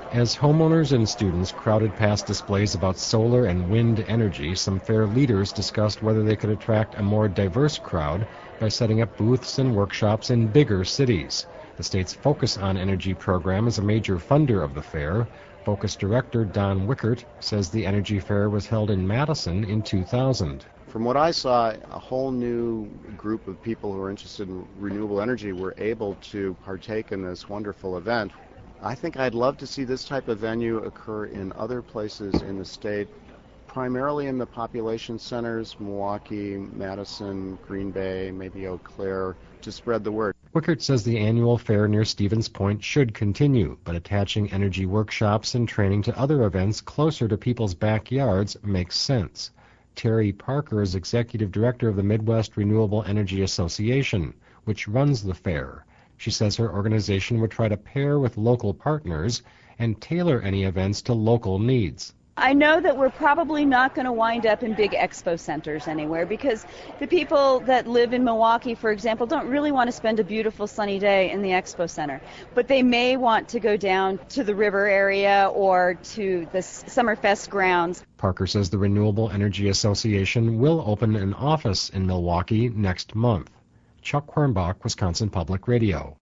As homeowners and students crowded past displays about solar and wind energy, some fair leaders discussed whether they could attract a more diverse crowd by setting up booths and workshops in bigger cities. The state's Focus on Energy program is a major funder of the fair. Focus Director Don Wickert says the energy fair was held in Madison in 2000. From what I saw, a whole new group of people who are interested in renewable energy were able to partake in this wonderful event. I think I'd love to see this type of venue occur in other places in the state, primarily in the population centers, Milwaukee, Madison, Green Bay, maybe Eau Claire, to spread the word. Wickert says the annual fair near Stevens Point should continue, but attaching energy workshops and training to other events closer to people's backyards makes sense. Terry Parker is executive director of the Midwest Renewable Energy Association, which runs the fair. She says her organization would try to pair with local partners and tailor any events to local needs. I know that we're probably not going to wind up in big expo centers anywhere because the people that live in Milwaukee, for example, don't really want to spend a beautiful sunny day in the expo center. But they may want to go down to the river area or to the Summerfest grounds. Parker says the Renewable Energy Association will open an office in Milwaukee next month. Chuck Hornbach, Wisconsin Public Radio.